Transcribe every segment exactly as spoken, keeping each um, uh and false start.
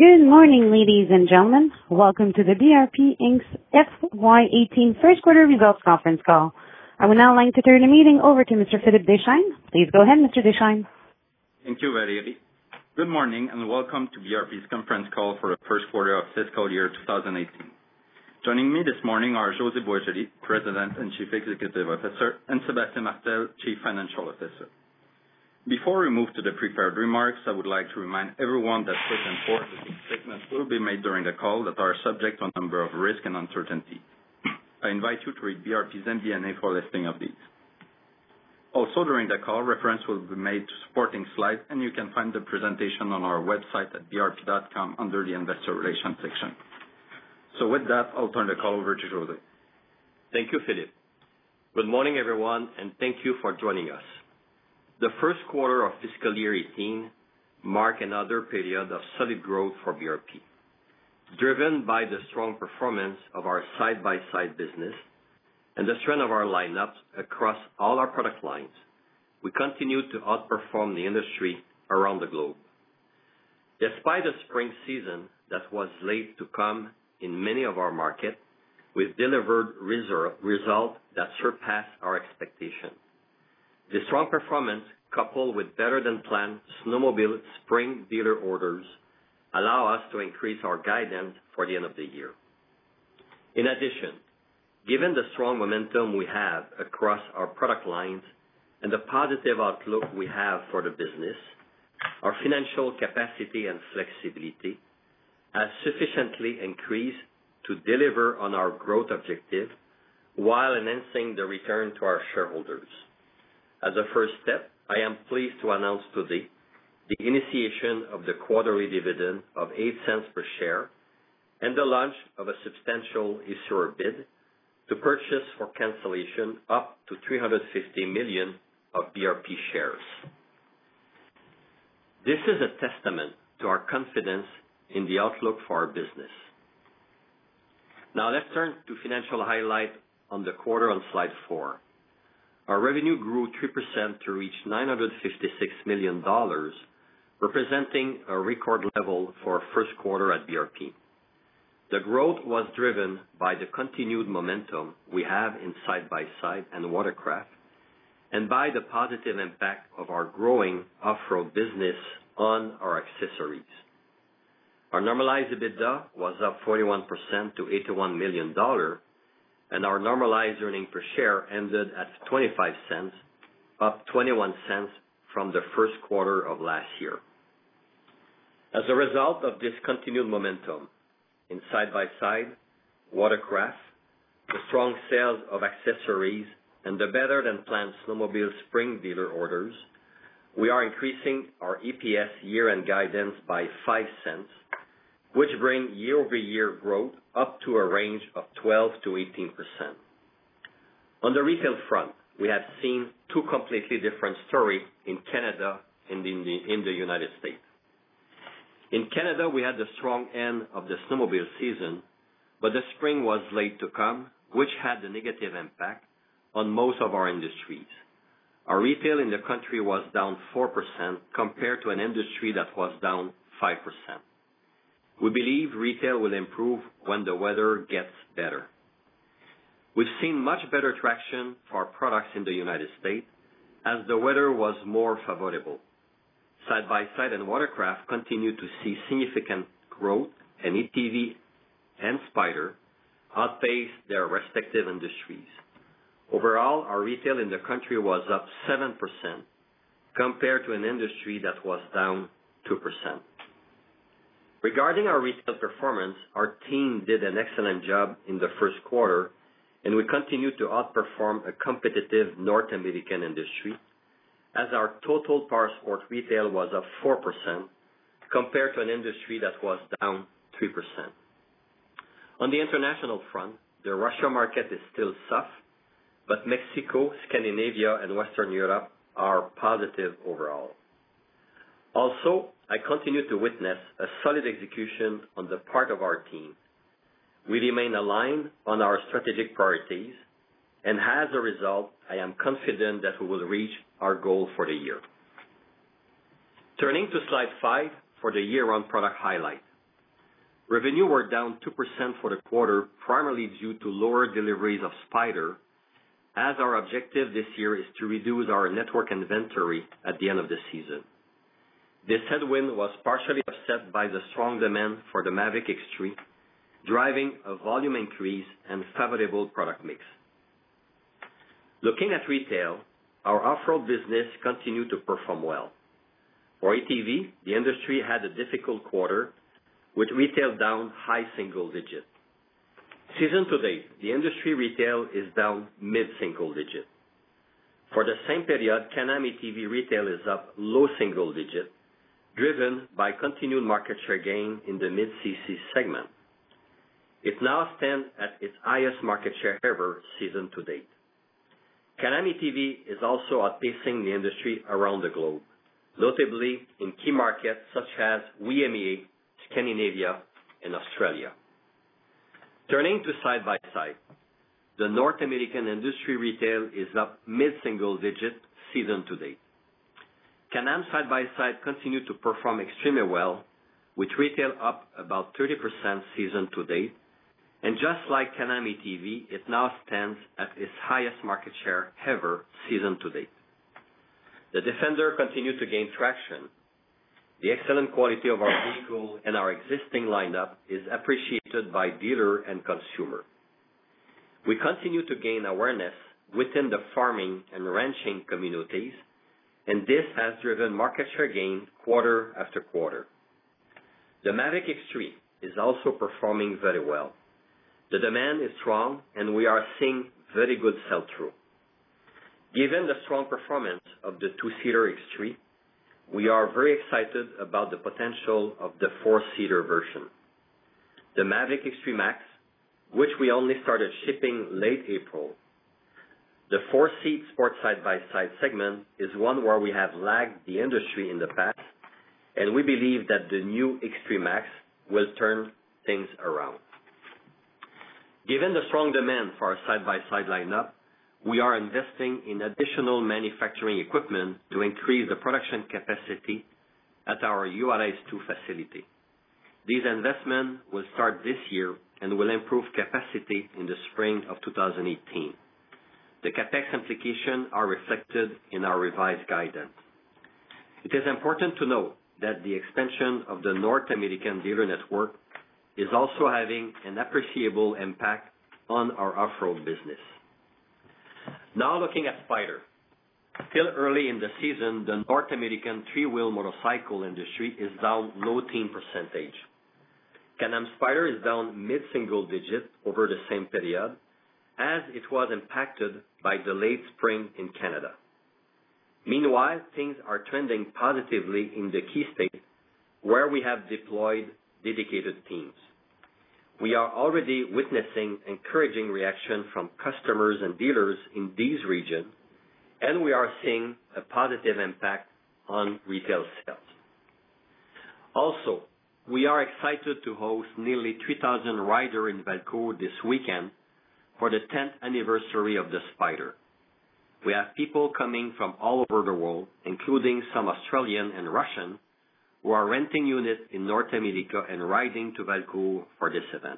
Good morning, ladies and gentlemen. Welcome to the B R P Incorporated's F Y eighteen First Quarter Results Conference Call. I would now like to turn the meeting over to Mister Philippe Deschênes. Please go ahead, Mister Deschênes. Thank you, Valérie. Good morning and welcome to B R P's conference call for the first quarter of fiscal year twenty eighteen. Joining me this morning are José Boisjoli, President and Chief Executive Officer, and Sébastien Martel, Chief Financial Officer. Before we move to the prepared remarks, I would like to remind everyone that certain forward-looking statements will be made during the call that are subject to a number of risks and uncertainty. I invite you to read B R P's M D and A for a listing of these. Also, during the call, reference will be made to supporting slides, and you can find the presentation on our website at b r p dot com under the Investor Relations section. So with that, I'll turn the call over to José. Thank you, Philippe. Good morning, everyone, and thank you for joining us. The first quarter of fiscal year eighteen marked another period of solid growth for B R P. Driven by the strong performance of our side-by-side business and the strength of our lineups across all our product lines, we continue to outperform the industry around the globe. Despite a spring season that was late to come in many of our markets, we've delivered results that surpassed our expectations. The strong performance, coupled with better-than-planned snowmobile spring dealer orders, allow us to increase our guidance for the end of the year. In addition, given the strong momentum we have across our product lines and the positive outlook we have for the business, our financial capacity and flexibility has sufficiently increased to deliver on our growth objective while enhancing the return to our shareholders. As a first step, I am pleased to announce today the initiation of the quarterly dividend of eight cents per share and the launch of a substantial issuer bid to purchase for cancellation up to three hundred fifty million of B R P shares. This is a testament to our confidence in the outlook for our business. Now let's turn to financial highlight on the quarter on slide four. Our revenue grew three percent to reach nine hundred fifty-six million dollars, representing a record level for our first quarter at B R P. The growth was driven by the continued momentum we have in side-by-side and watercraft, and by the positive impact of our growing off-road business on our accessories. Our normalized EBITDA was up forty-one percent to eighty-one million dollars, and our normalized earnings per share ended at twenty-five cents, up twenty-one cents from the first quarter of last year. As a result of this continued momentum in side-by-side, watercraft, the strong sales of accessories, and the better-than-planned snowmobile spring dealer orders, we are increasing our E P S year-end guidance by five cents, which bring year-over-year growth up to a range of twelve to eighteen percent. On the retail front, we have seen two completely different stories in Canada and in the, in the United States. In Canada, we had the strong end of the snowmobile season, but the spring was late to come, which had a negative impact on most of our industries. Our retail in the country was down four percent compared to an industry that was down five percent. We believe retail will improve when the weather gets better. We've seen much better traction for our products in the United States as the weather was more favorable. Side-by-side and watercraft continue to see significant growth, and A T V and Spyder outpaced their respective industries. Overall, our retail in the country was up seven percent compared to an industry that was down two percent. Regarding our retail performance, our team did an excellent job in the first quarter, and we continue to outperform a competitive North American industry, as our total powersport retail was up four percent compared to an industry that was down three percent. On the international front, the Russia market is still soft, but Mexico, Scandinavia, and Western Europe are positive overall. Also, I continue to witness a solid execution on the part of our team. We remain aligned on our strategic priorities, and as a result, I am confident that we will reach our goal for the year. Turning to slide five for the year-round product highlight. Revenue were down two percent for the quarter, primarily due to lower deliveries of Spyder, as our objective this year is to reduce our network inventory at the end of the season. This headwind was partially offset by the strong demand for the Mavic X three, driving a volume increase and favorable product mix. Looking at retail, our off-road business continued to perform well. For A T V, the industry had a difficult quarter, with retail down high single digit. Season to date, the industry retail is down mid-single digit. For the same period, Can-Am A T V retail is up low single digit, driven by continued market share gain in the mid-C C segment. It now stands at its highest market share ever season to date. Can-Am A T V is also outpacing the industry around the globe, notably in key markets such as W E M E A, Scandinavia, and Australia. Turning to side-by-side, the North American industry retail is up mid-single digit season to date. Can-Am side-by-side continued to perform extremely well, with retail up about thirty percent season to date, and just like Can-Am A T V, it now stands at its highest market share ever season to date. The Defender continued to gain traction. The excellent quality of our vehicle and our existing lineup is appreciated by dealer and consumer. We continue to gain awareness within the farming and ranching communities, and this has driven market share gain quarter after quarter. The Mavic X three is also performing very well. The demand is strong, and we are seeing very good sell-through. Given the strong performance of the two-seater X three, we are very excited about the potential of the four-seater version. The Mavic X three Max, which we only started shipping late April. The four-seat sport side-by-side segment is one where we have lagged the industry in the past, and we believe that the new X three Max will turn things around. Given the strong demand for our side-by-side lineup, we are investing in additional manufacturing equipment to increase the production capacity at our Juárez two facility. These investments will start this year and will improve capacity in the spring of two thousand eighteen. The CapEx implications are reflected in our revised guidance. It is important to note that the expansion of the North American dealer network is also having an appreciable impact on our off-road business. Now looking at Spyder. Still early in the season, the North American three-wheel motorcycle industry is down low teen percentage. Can-Am Spyder is down mid-single digit over the same period, as it was impacted by the late spring in Canada. Meanwhile, things are trending positively in the key states where we have deployed dedicated teams. We are already witnessing encouraging reaction from customers and dealers in these regions, and we are seeing a positive impact on retail sales. Also, we are excited to host nearly three thousand riders in Valcourt this weekend for the tenth anniversary of the Spyder. We have people coming from all over the world, including some Australian and Russian, who are renting units in North America and riding to Valcourt for this event.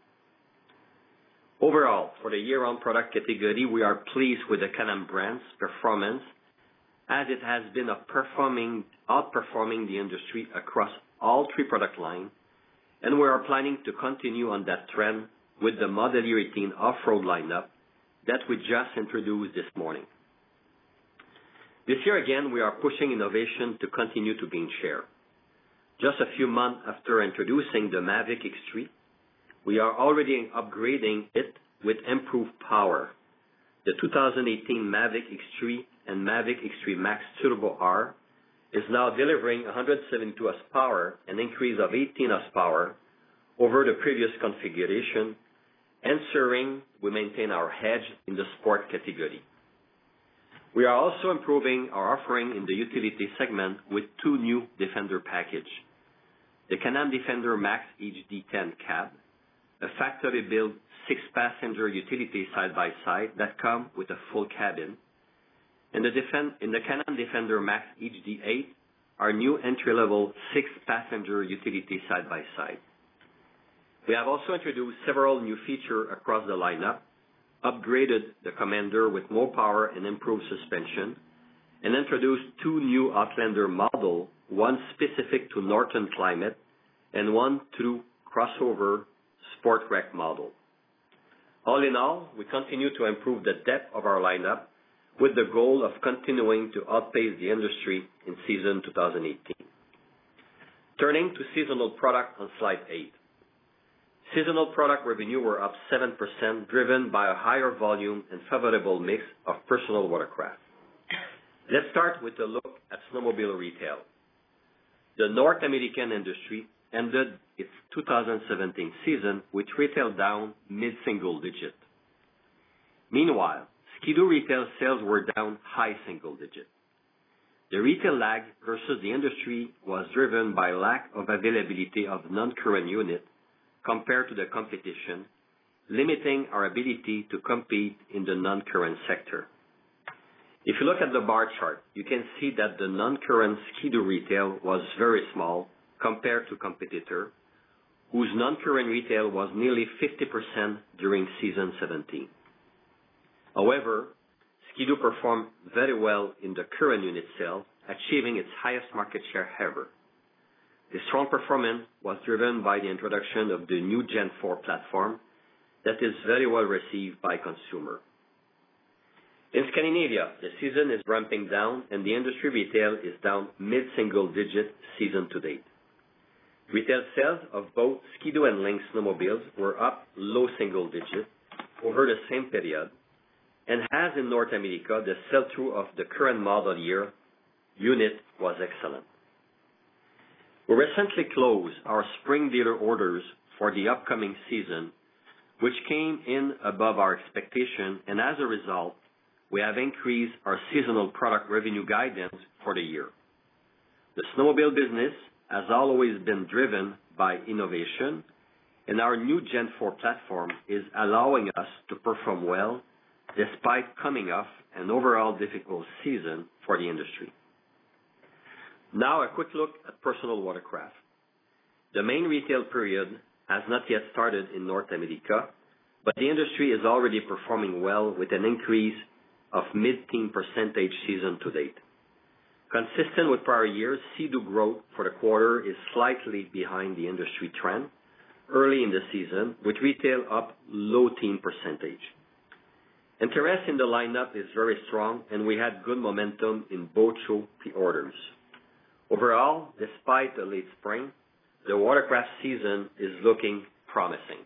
Overall, for the year-round product category, we are pleased with the Can-Am brand's performance, as it has been a performing, outperforming the industry across all three product lines, and we are planning to continue on that trend with the Model Year eighteen off-road lineup that we just introduced this morning. This year again, we are pushing innovation to continue to gain share. Just a few months after introducing the Mavic X three, we are already upgrading it with improved power. The two thousand eighteen Mavic X three and Mavic X three Max Turbo R is now delivering one hundred seventy-two horsepower, an increase of eighteen horsepower over the previous configuration, ensuring we maintain our edge in the sport category. We are also improving our offering in the utility segment with two new Defender package. The Can-Am Defender Max H D ten cab, a factory-built six-passenger utility side-by-side that comes with a full cabin, and the, Defend- in the Can-Am Defender Max H D eight, our new entry-level six-passenger utility side-by-side. We have also introduced several new features across the lineup, upgraded the Commander with more power and improved suspension, and introduced two new Outlander models, one specific to northern climate and one true crossover sport rec model. All in all, we continue to improve the depth of our lineup with the goal of continuing to outpace the industry in season two thousand eighteen. Turning to seasonal product on slide eight. Seasonal product revenue were up seven percent, driven by a higher volume and favorable mix of personal watercraft. Let's start with a look at snowmobile retail. The North American industry ended its two thousand seventeen season with retail down mid-single digit. Meanwhile, Ski-Doo retail sales were down high single digit. The retail lag versus the industry was driven by lack of availability of non-current unit compared to the competition, limiting our ability to compete in the non-current sector. If you look at the bar chart, you can see that the non-current Ski-Doo retail was very small compared to competitor, whose non-current retail was nearly fifty percent during season seventeen. However, Ski-Doo performed very well in the current unit sale, achieving its highest market share ever. The strong performance was driven by the introduction of the new Gen four platform that is very well received by consumers. In Scandinavia, the season is ramping down and the industry retail is down mid-single digit season to date. Retail sales of both Ski-Doo and Lynx snowmobiles were up low single digit over the same period, and as in North America, the sell-through of the current model year unit was excellent. We recently closed our spring dealer orders for the upcoming season, which came in above our expectation, and as a result, we have increased our seasonal product revenue guidance for the year. The snowmobile business has always been driven by innovation, and our new Gen four platform is allowing us to perform well despite coming off an overall difficult season for the industry. Now a quick look at personal watercraft. The main retail period has not yet started in North America, but the industry is already performing well with an increase of mid-teen percentage season to date. Consistent with prior years, Sea-Doo growth for the quarter is slightly behind the industry trend early in the season, with retail up low teen percentage. Interest in the lineup is very strong, and we had good momentum in boat show pre-orders. Overall, despite the late spring, the watercraft season is looking promising.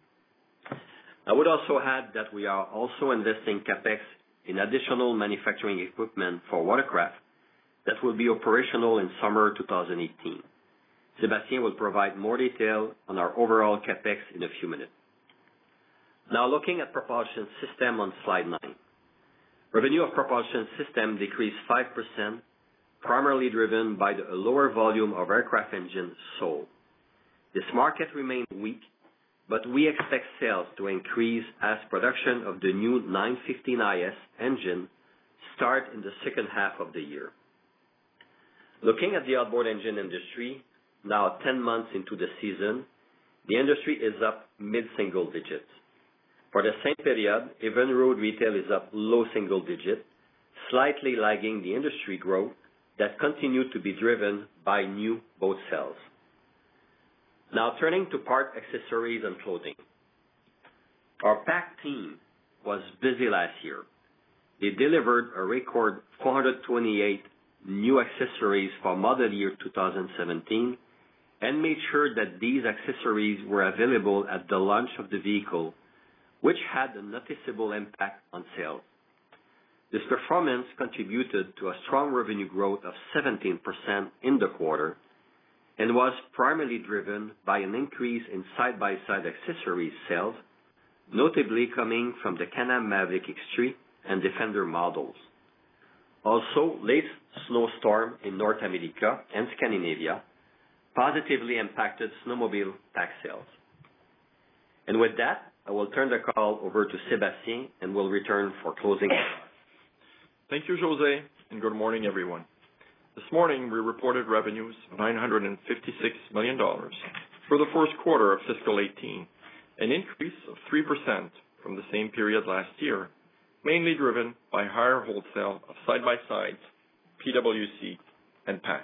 I would also add that we are also investing capex in additional manufacturing equipment for watercraft that will be operational in summer two thousand eighteen. Sébastien will provide more detail on our overall capex in a few minutes. Now looking at propulsion system on slide nine. Revenue of propulsion system decreased five percent, primarily driven by the lower volume of aircraft engines sold. This market remained weak, but we expect sales to increase as production of the new nine fifteen I S engine start in the second half of the year. Looking at the outboard engine industry, now ten months into the season, the industry is up mid-single digits. For the same period, Evinrude retail is up low single digit, slightly lagging the industry growth that continued to be driven by new boat sales. Now turning to part accessories and clothing. Our P A C team was busy last year. They delivered a record four hundred twenty-eight new accessories for model year two thousand seventeen and made sure that these accessories were available at the launch of the vehicle, which had a noticeable impact on sales. This performance contributed to a strong revenue growth of seventeen percent in the quarter and was primarily driven by an increase in side-by-side accessories sales, notably coming from the Can-Am Maverick X three and Defender models. Also, late snowstorm in North America and Scandinavia positively impacted snowmobile pack sales. And with that, I will turn the call over to Sébastien and will return for closing remarks. Thank you, José, and good morning, everyone. This morning, we reported revenues of nine hundred fifty-six million dollars, for the first quarter of fiscal eighteen, an increase of three percent from the same period last year, mainly driven by higher wholesale of side-by-sides, P W C, and P A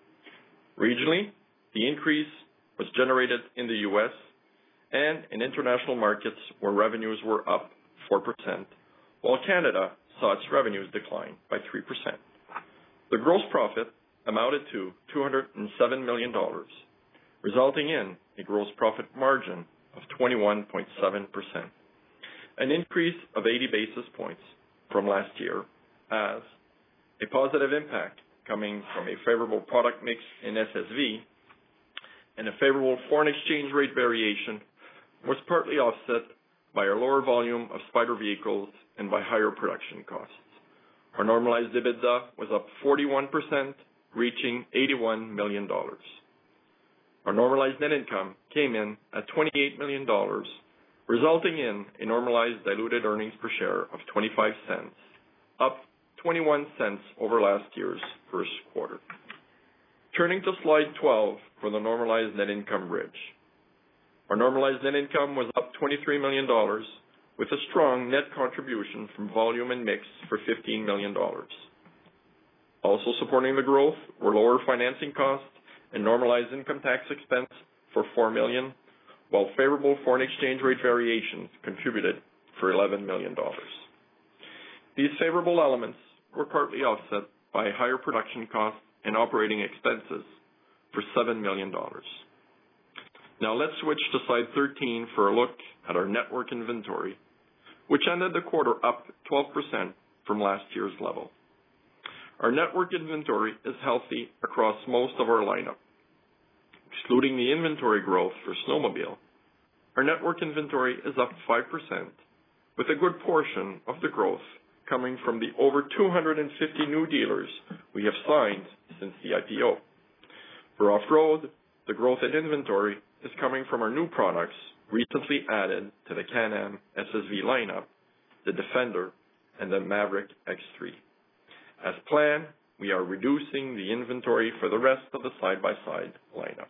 C. Regionally, the increase was generated in the U S and in international markets where revenues were up four percent, while Canada saw its revenues decline by three percent. The gross profit amounted to two hundred seven million dollars, resulting in a gross profit margin of twenty-one point seven percent, an increase of eighty basis points from last year, as a positive impact coming from a favorable product mix in S S V and a favorable foreign exchange rate variation was partly offset by a lower volume of Spyder vehicles and by higher production costs. Our normalized EBITDA was up forty-one percent, reaching eighty-one million dollars. Our normalized net income came in at twenty-eight million dollars, resulting in a normalized diluted earnings per share of twenty-five cents, up twenty-one cents over last year's first quarter. Turning to slide twelve for the normalized net income bridge. Our normalized net income was up twenty-three million dollars, with a strong net contribution from volume and mix for fifteen million dollars. Also supporting the growth were lower financing costs and normalized income tax expense for four million dollars, while favorable foreign exchange rate variations contributed for eleven million dollars. These favorable elements were partly offset by higher production costs and operating expenses for seven million dollars. Now let's switch to slide thirteen for a look at our network inventory, which ended the quarter up twelve percent from last year's level. Our network inventory is healthy across most of our lineup. Excluding the inventory growth for snowmobile, our network inventory is up five percent, with a good portion of the growth coming from the over two hundred fifty new dealers we have signed since the I P O. For off-road, the growth in inventory is coming from our new products recently added to the Can-Am S S V lineup, the Defender, and the Maverick X three. As planned, we are reducing the inventory for the rest of the side-by-side lineup.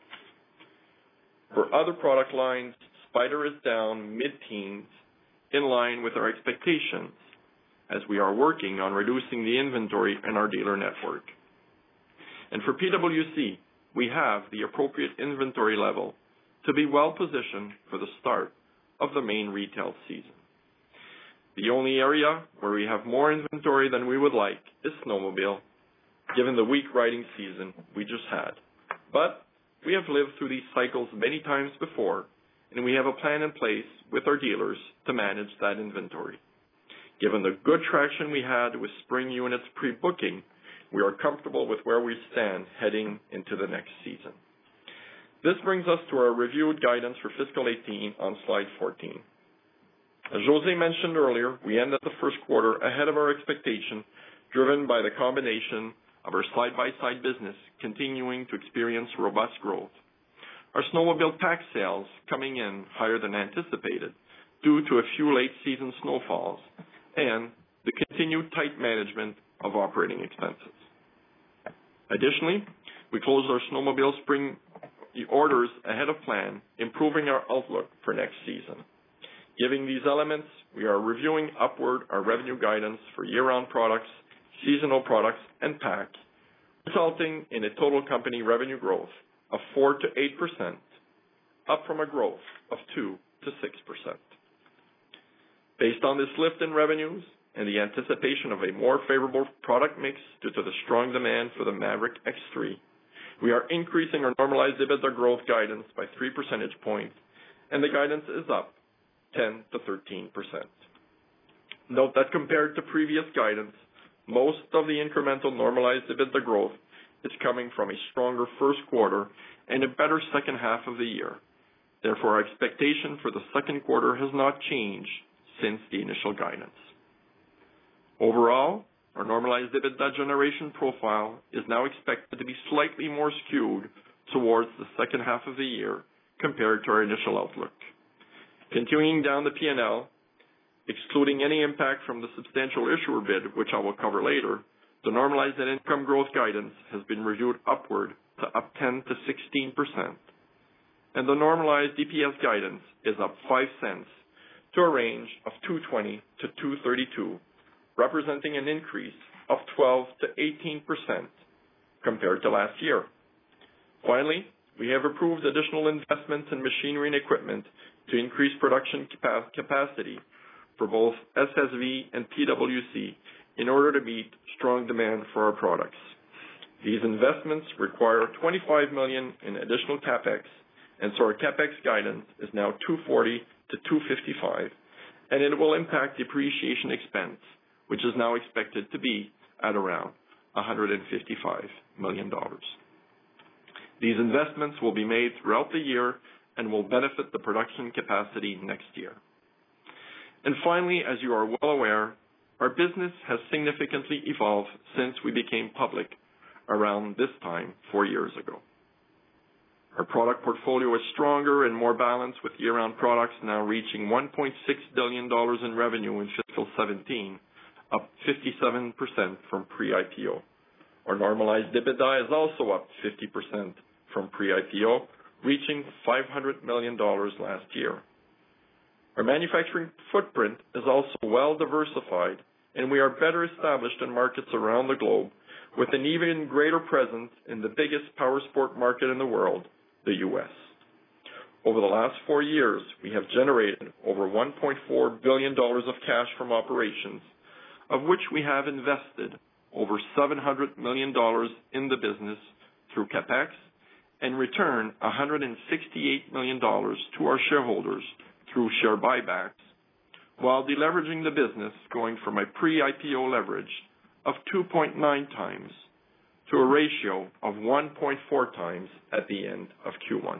For other product lines, Spyder is down mid-teens, in line with our expectations, as we are working on reducing the inventory in our dealer network. And for P W C, we have the appropriate inventory level to be well positioned for the start of the main retail season. The only area where we have more inventory than we would like is snowmobile, given the weak riding season we just had. But we have lived through these cycles many times before, and we have a plan in place with our dealers to manage that inventory. Given the good traction we had with spring units pre-booking, we are comfortable with where we stand heading into the next season. This brings us to our reviewed guidance for fiscal eighteen on slide fourteen. As José mentioned earlier, we ended the first quarter ahead of our expectation, driven by the combination of our side-by-side business continuing to experience robust growth, our snowmobile pack sales coming in higher than anticipated due to a few late-season snowfalls, and the continued tight management of operating expenses. Additionally, we closed our snowmobile spring orders ahead of plan, improving our outlook for next season. Given these elements, we are reviewing upward our revenue guidance for year-round products, seasonal products, and pack, resulting in a total company revenue growth of four to eight percent, up from a growth of two to six percent. Based on this lift in revenues and the anticipation of a more favorable product mix due to the strong demand for the Maverick X three, we are increasing our normalized EBITDA growth guidance by three percentage points, and the guidance is up ten to thirteen percent. Note that compared to previous guidance, most of the incremental normalized EBITDA growth is coming from a stronger first quarter and a better second half of the year. Therefore, our expectation for the second quarter has not changed since the initial guidance. Overall, our normalized EBITDA generation profile is now expected to be slightly more skewed towards the second half of the year compared to our initial outlook. Continuing down the P and L, excluding any impact from the substantial issuer bid, which I will cover later, the normalized net income growth guidance has been reviewed upward to up ten to sixteen percent. and the normalized E P S guidance is up five cents to a range of two twenty to two thirty-two, representing an increase of twelve to eighteen percent compared to last year. Finally, we have approved additional investments in machinery and equipment to increase production capa- capacity for both S S V and P W C in order to meet strong demand for our products. These investments require twenty-five million dollars in additional capex, and so our capex guidance is now two forty to two fifty-five, and it will impact depreciation expense, which is now expected to be at around one hundred fifty-five million dollars. These investments will be made throughout the year and will benefit the production capacity next year. And finally, as you are well aware, our business has significantly evolved since we became public around this time four years ago. Our product portfolio is stronger and more balanced, with year-round products now reaching one point six billion dollars in revenue in fiscal seventeen, up fifty-seven percent from pre-I P O. Our normalized EBITDA is also up fifty percent from pre-I P O, reaching five hundred million dollars last year. Our manufacturing footprint is also well diversified, and we are better established in markets around the globe, with an even greater presence in the biggest power sport market in the world, the U S. Over the last four years, we have generated over one point four billion dollars of cash from operations, of which we have invested over seven hundred million dollars in the business through capex and returned one hundred sixty-eight million dollars to our shareholders through share buybacks, while deleveraging the business, going from a pre-I P O leverage of two point nine times to a ratio of one point four times at the end of Q one.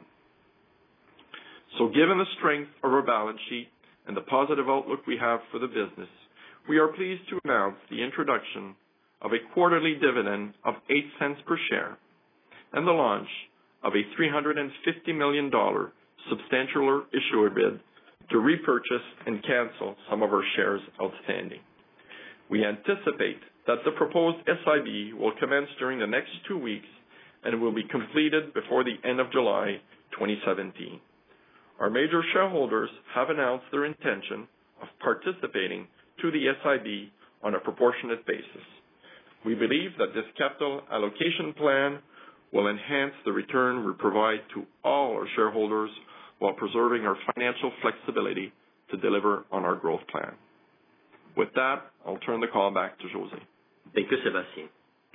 So given the strength of our balance sheet and the positive outlook we have for the business, we are pleased to announce the introduction of a quarterly dividend of eight cents per share and the launch of a three hundred fifty million dollars substantial issuer bid to repurchase and cancel some of our shares outstanding. We anticipate that the proposed S I B will commence during the next two weeks and will be completed before the end of July twenty seventeen. Our major shareholders have announced their intention of participating to the S I B on a proportionate basis. We believe that this capital allocation plan will enhance the return we provide to all our shareholders while preserving our financial flexibility to deliver on our growth plan. With that, I'll turn the call back to José. Thank you, Sébastien.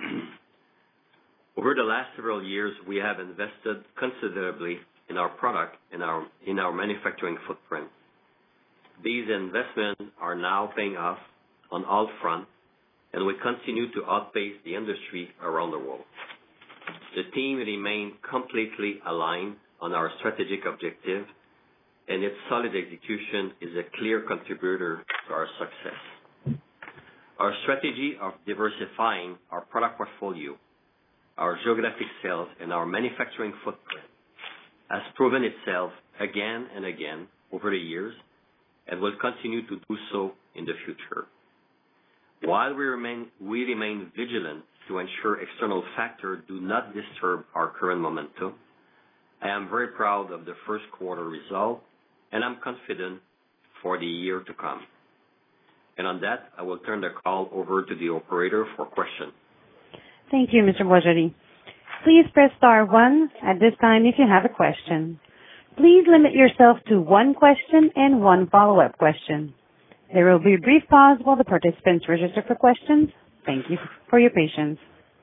Over the last several years, we have invested considerably in our product and our, in our manufacturing footprint. These investments are now paying off on all fronts, and we continue to outpace the industry around the world. The team remains completely aligned on our strategic objective, and its solid execution is a clear contributor to our success. Our strategy of diversifying our product portfolio, our geographic sales, and our manufacturing footprint has proven itself again and again over the years and will continue to do so in the future. While we remain, we remain vigilant to ensure external factors do not disturb our current momentum, I am very proud of the first quarter result, and I'm confident for the year to come. And on that, I will turn the call over to the operator for questions. Thank you, Mister Boisjoli. Please press star one at this time if you have a question. Please limit yourself to one question and one follow-up question. There will be a brief pause while the participants register for questions. Thank you for your patience.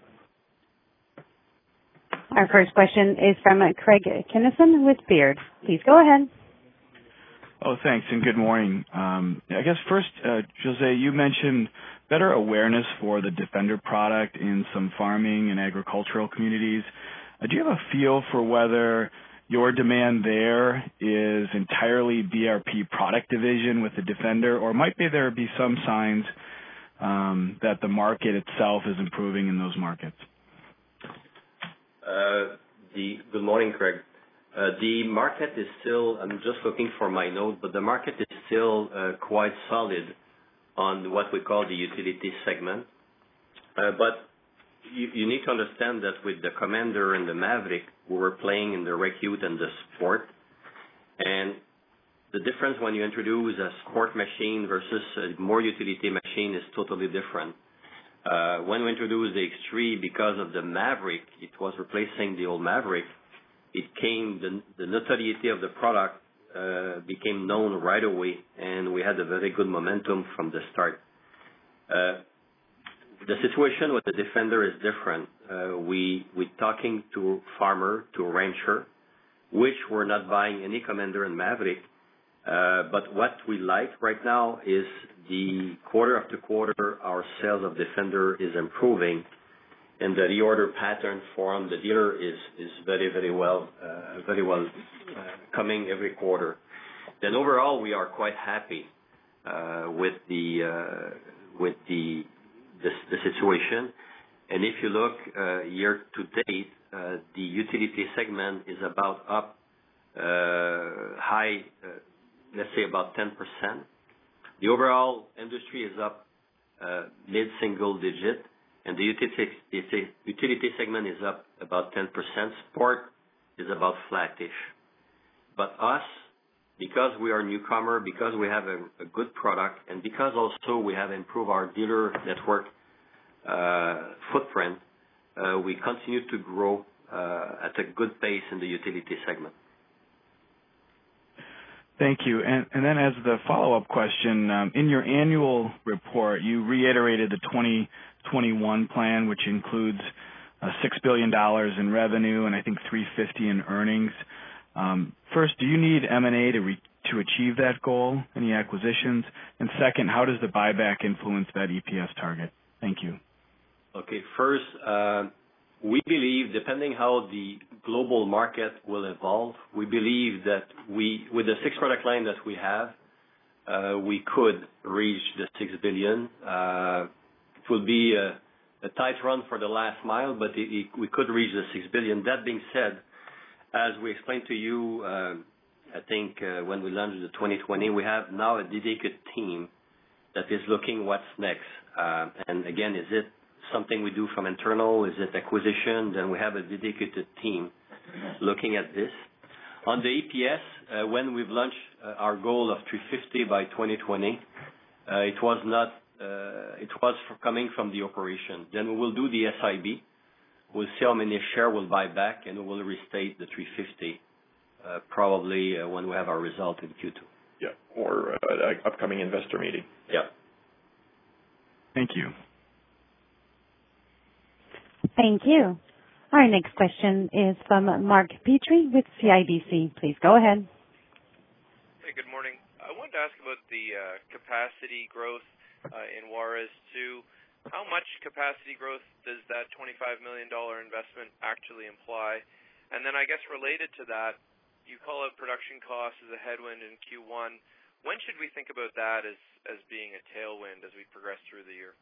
Our first question is from Craig Kennison with Baird. Please go ahead. Oh, thanks, and good morning. Um, I guess first, uh, José, you mentioned better awareness for the Defender product in some farming and agricultural communities. Uh, do you have a feel for whether your demand there is entirely B R P product division with the Defender, or might there be some signs um, that the market itself is improving in those markets? Uh, the, good morning, Craig. Uh, the market is still, I'm just looking for my note, but the market is still uh, quite solid on what we call the utility segment. Uh, but you, you need to understand that with the Commander and the Maverick, we were playing in the recute and the sport. And the difference when you introduce a sport machine versus a more utility machine is totally different. Uh, when we introduced the X three, because of the Maverick, it was replacing the old Maverick, it came, the, the notoriety of the product uh, became known right away, and we had a very good momentum from the start. Uh, the situation with the Defender is different. Uh, we, we're talking to farmer, to rancher, which we're not buying any Commander and Maverick. Uh, but what we like right now is the quarter after quarter, our sales of Defender is improving, and the reorder pattern from the dealer is, is very, very well, uh, very well uh, coming every quarter. Then overall, we are quite happy uh, with the uh, with the, the the situation. And if you look uh, year to date, uh, the utility segment is about up uh, high. Uh, let's say about ten percent. The overall industry is up uh, mid-single digit, and the utility, utility segment is up about ten percent. Sport is about flattish. But us, because we are a newcomer, because we have a, a good product, and because also we have improved our dealer network uh, footprint, uh, we continue to grow uh, at a good pace in the utility segment. Thank you. And, and then as the follow-up question, um, in your annual report, you reiterated the twenty twenty-one plan, which includes uh, six billion dollars in revenue and I think three hundred fifty in earnings. Um, first, do you need M and A to, re- to achieve that goal, any acquisitions? And second, how does the buyback influence that E P S target? Thank you. Okay. First, uh, we believe, depending how the global market will evolve, we believe that we, with the six product line that we have, uh, we could reach the six billion. Uh, it will be a, a tight run for the last mile, but it, it, we could reach the six billion. That being said, as we explained to you, uh, I think uh, when we launched the twenty twenty, we have now a dedicated team that is looking what's next. Uh, and again, is it something we do from internal? Is it acquisition? Then we have a dedicated team looking at this. On the E P S, uh, when we've launched uh, our goal of three fifty by twenty twenty, uh, it was not, uh, it was coming from the operation. Then we will do the S I B. We'll see how many share we'll buy back, and we will restate the three fifty uh, probably uh, when we have our result in Q two. Yeah, or uh, an upcoming investor meeting. Yeah. Thank you. Thank you. Our next question is from Mark Petrie with C I B C. Please go ahead. Hey, good morning. I wanted to ask about the uh, capacity growth uh, in Juarez two. How much capacity growth does that twenty-five million dollars investment actually imply? And then I guess related to that, you call out production costs as a headwind in Q one. When should we think about that as, as being a tailwind as we progress through the year?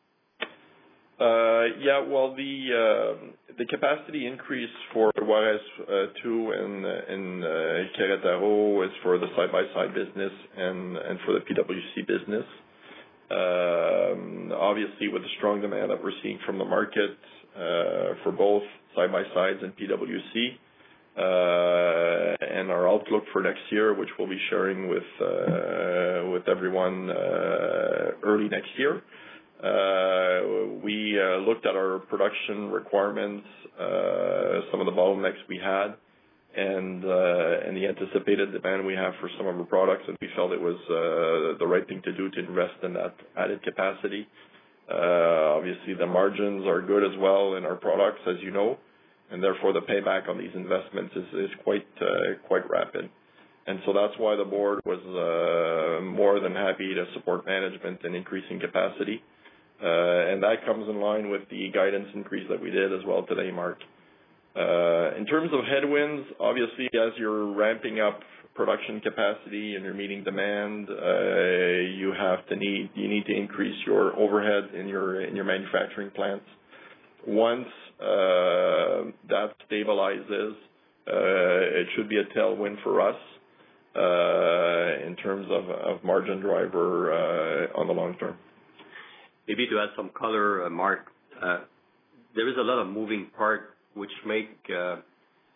Uh, yeah, well, the uh, the capacity increase for Juarez uh, two and in uh, Querétaro is for the side-by-side business and, and for the P W C business. Um, obviously, with the strong demand that we're seeing from the market uh, for both side-by-sides and P W C, uh, and our outlook for next year, which we'll be sharing with uh, with everyone uh, early next year. Uh, we uh, looked at our production requirements, uh, some of the bottlenecks we had, and uh, and the anticipated demand we have for some of our products, and we felt it was uh, the right thing to do to invest in that added capacity. Uh, obviously, the margins are good as well in our products, as you know, and therefore the payback on these investments is, is quite uh, quite rapid. And so that's why the board was uh, more than happy to support management in increasing capacity. Uh, and that comes in line with the guidance increase that we did as well today, Mark. Uh, in terms of headwinds, obviously, as you're ramping up production capacity and you're meeting demand, uh, you have to need you need to increase your overhead in your in your manufacturing plants. Once uh, that stabilizes, uh, it should be a tailwind for us uh, in terms of, of margin driver uh, on the long term. Maybe to add some color, uh, Mark, uh, there is a lot of moving parts which make uh,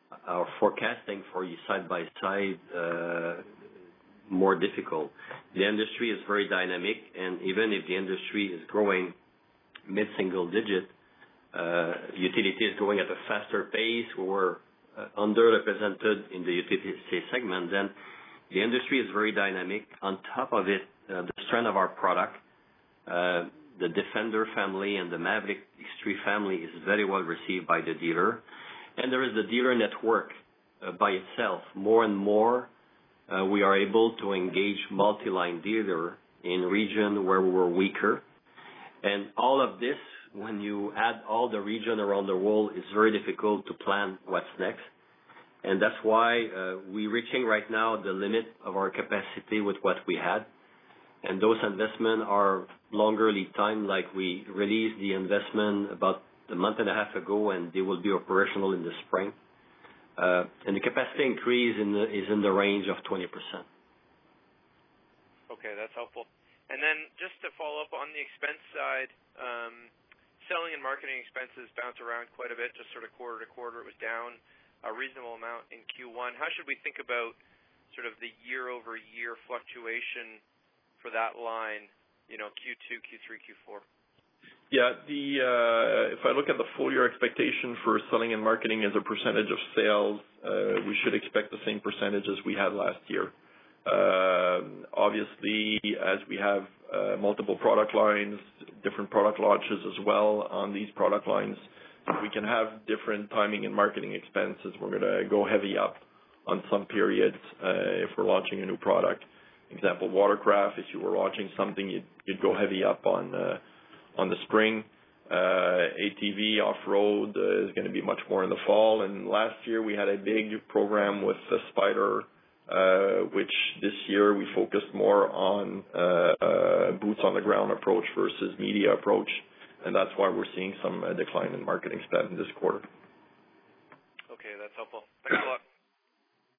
our forecasting for side-by-side uh, more difficult. The industry is very dynamic, and even if the industry is growing mid-single digit, uh, utility is growing at a faster pace. We're uh, underrepresented in the utility segment, then the industry is very dynamic. On top of it, uh, the strength of our product, uh, the Defender family and the Maverick X three family is very well received by the dealer. And there is the dealer network uh, by itself. More and more, uh, we are able to engage multi-line dealer in region where we were weaker. And all of this, when you add all the region around the world, is very difficult to plan what's next. And that's why uh, we're reaching right now the limit of our capacity with what we had. And those investments are longer lead time, like we released the investment about a month and a half ago, and they will be operational in the spring. Uh, and the capacity increase in the, is in the range of twenty percent. Okay, that's helpful. And then just to follow up on the expense side, um, selling and marketing expenses bounce around quite a bit, just sort of quarter to quarter. It was down a reasonable amount in Q one. How should we think about sort of the year-over-year fluctuation for that line, you know, Q two, Q three, Q four? Yeah, the uh, if I look at the full year expectation for selling and marketing as a percentage of sales, uh, we should expect the same percentage as we had last year. Uh, obviously, as we have uh, multiple product lines, different product launches as well on these product lines, we can have different timing and marketing expenses. We're going to go heavy up on some periods uh, if we're launching a new product. Example, watercraft, if you were launching something, you'd, you'd go heavy up on uh, on the spring. Uh, A T V off-road uh, is going to be much more in the fall. And last year we had a big program with the Spyder, uh, which this year we focused more on uh, uh, boots on the ground approach versus media approach. And that's why we're seeing some uh, decline in marketing spend this quarter. Okay, that's helpful. Thanks a lot.